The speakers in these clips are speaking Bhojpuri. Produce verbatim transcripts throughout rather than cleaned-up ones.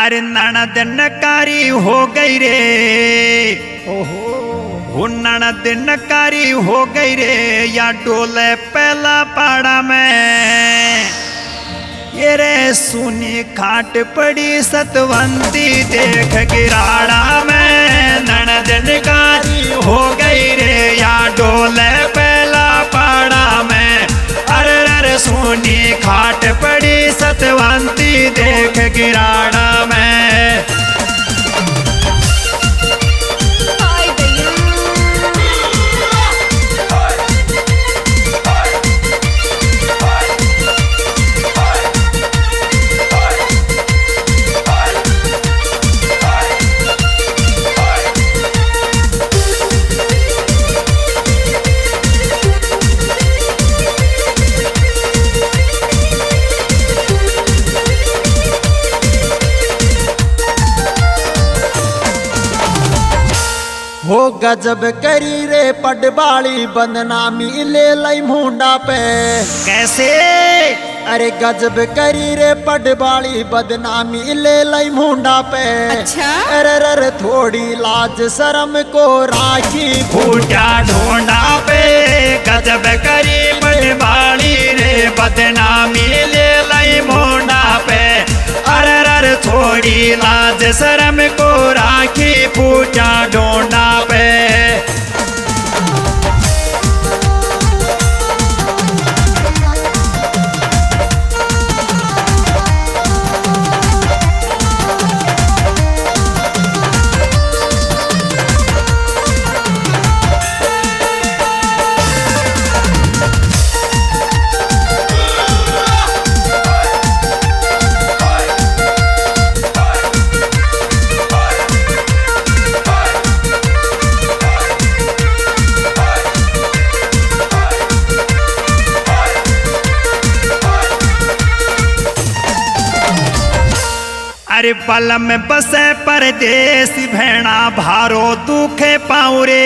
अरे ननद नकारी हो गई रे, ओहो ननद नकारी हो गई रे, या डोले पहला पाड़ा में। ये रे सुनी खाट पड़ी सतवंती देख गिराड़ा में। ननद नकारी हो गई रे, या डोले पहला पाड़ा में। अरे अरे सुनी खाट पड़ी सतवंती देख गिराड़ा में। हो गजब करी रे पडबाली बदनामी ले लई मुंडा पे। कैसे? अरे गजब करी रे पडबाली बदनामी ले लई मुंडा पे। अच्छा? अरे अरे थोड़ी लाज शर्म को राखी फूटा ढूंढा पे। गजब करी पडबाली रे बदनामी ले लई मुंडा पे। अरे अरे थोड़ी लाज शर्म को राखी फूटा ढूंढा पे। अरे पल में बसे परदेसी भेड़ा भारो दुखे पाऊ रे।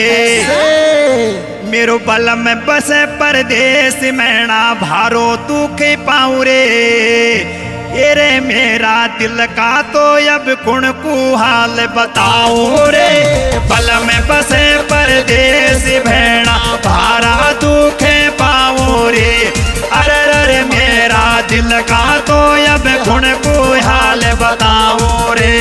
मेरो बल में बसे परदेसी भेड़ा भारो दुखे पाऊ रे। ये रे मेरा दिल का तो अब कुण को हाल बताओ रे। बल में बसे परदेसी भेड़ा भारा दुखे पाऊ रे। अरे अरे मेरा दिल का तो अब कुण को हाल बताओ रे।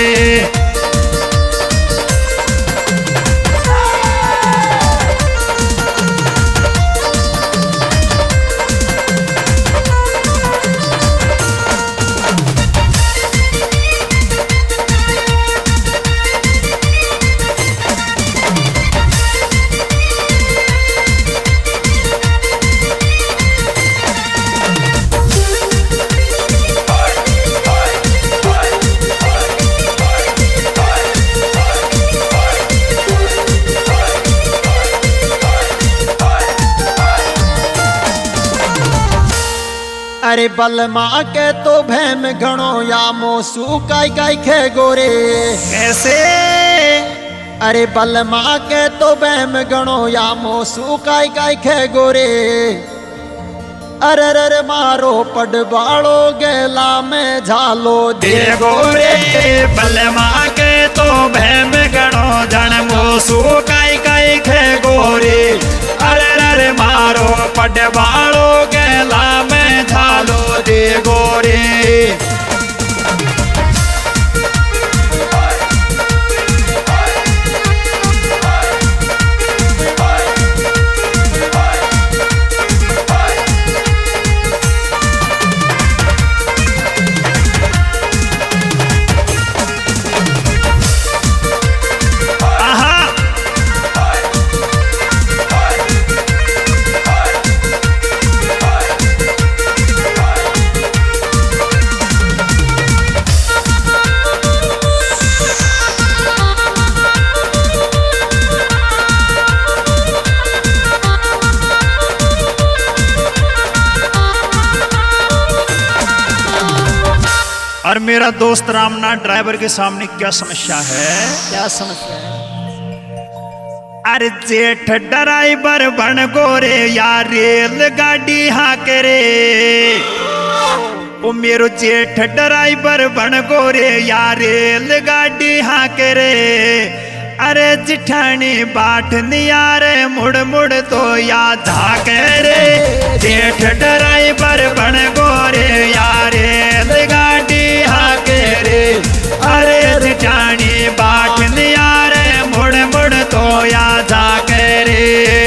अरे बलमा के तो भैम घणो या मोसू काई काई खे गोरे। कैसे? अरे बलमा के तो भैम घणो या मोसू काई काई खे गोरे। अरे अरे मारो पडबाड़ो गेला में झालो दे गोरे। बलमा के तो भैम घणो जन मोसू काई काई खे गोरे। अरे अरे मारो पडबाड़ो गेला में झालो दे गोरे। और मेरा दोस्त रामनाथ ड्राइवर के सामने क्या समस्या है? क्या समस्या है? अरे जेठ ड्राइवर बन गोरे या रेल गाड़ी हाँ करे। ओ मेरो जेठ ड्राइवर बन गोरे या रेलगाड़ी हाँ करे। अरे जिठानी बाट नियारे मुड़ मुड़ तो या झाके रे। जेठ ड्राइवर बन गोरे या रेलगाड़ी हाँ करे। अरे जिठानी बाट नियारे मुड़ मुड़ तो या झाके रे।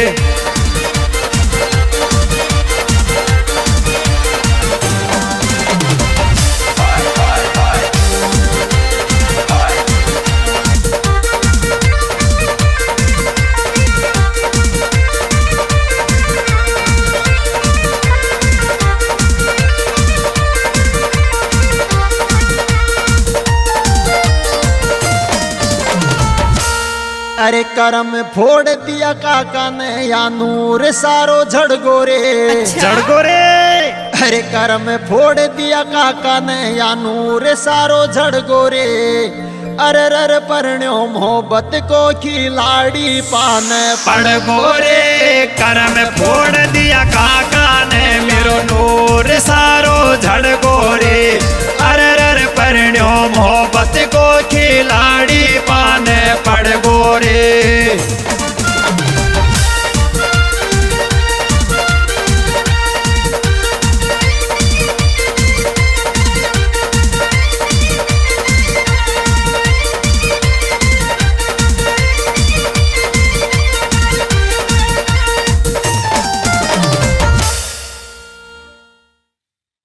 अरे करम फोड़ दिया काका ने या नूर सारो झड़ गोरे। झड़ गोरे। अरे करम फोड़ दिया काका ने या नूर सारो झड़ गोरे। अरे रर परण्यो मोहब्बत को खिलाड़ी पान पड़ गोरे। करम फोड़ दिया काका ने मेरो नूर सारो झड़ गोरे। अरे रर परण्यो मोहब्बत को खिलाड़ी पान पड़